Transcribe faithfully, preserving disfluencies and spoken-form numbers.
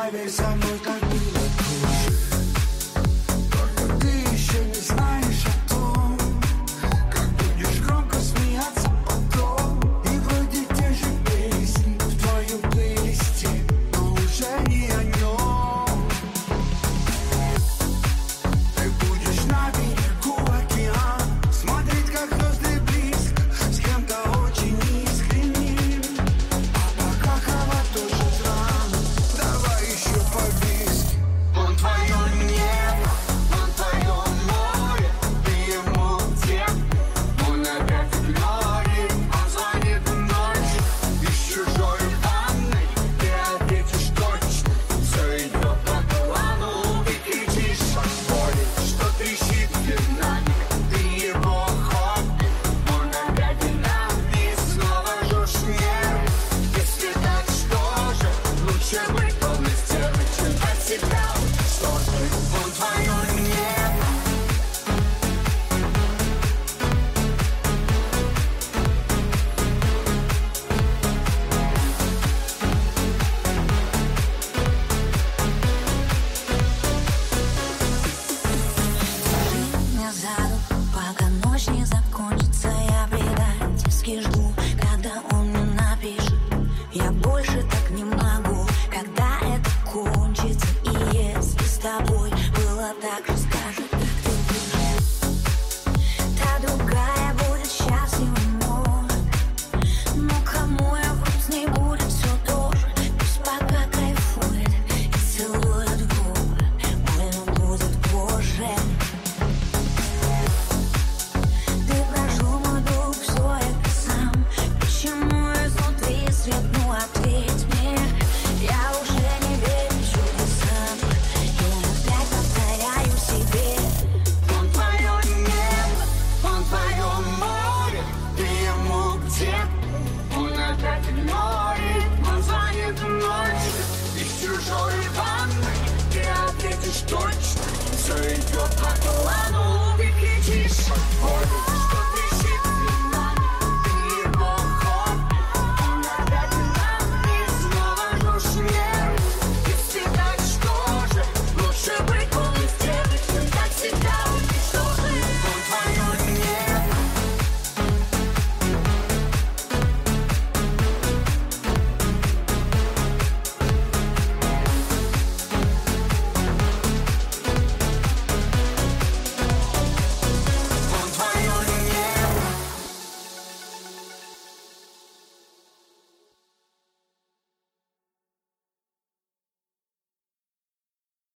Поверь со мной, как было позже. Только ты еще не знаешь о том, как будешь громко смеяться потом. И вроде те же песни в твоем плейлисте, но уже не о нем. Ты будешь на берегу океана, смотреть, как звезды близко, с кем-то очень искренним. А пока кого тоже рано, давай еще по виски. Он твое небо, он твое море, ты ему где? Он опять игнорит, он звонит ночью из чужой ванной. Ты ответишь точно, все идет по плану. Ты кричишь от боли, что трещит динамик. Ты его хобби, он опять динамик. Снова жжешь нервы, если так, что же? Лучше быть полной стервой, чем от себя. Что же? Он твое небо. Меня за руку, пока ночь не закончится. Я предательски жду, когда он мне напишет. Я больше так не могу, когда это кончится. И если с тобой было так же, скажи, как ты будешь. Та другая будет счастлива, может. Но кому я вру, с ней будет все тоже. Пусть пока кайфует и целует в губы, больно будет позже. Ты прожил мой дух, все это сам. Почему изнутри свет, ну ответь мне. Я уже не верю чудесам, я опять повторяю себе. Он твое небо, он твое море, ты ему где? Он опять игнорит, он звонит ночью из чужой ванной. Ты ответишь точно, все идет по плану.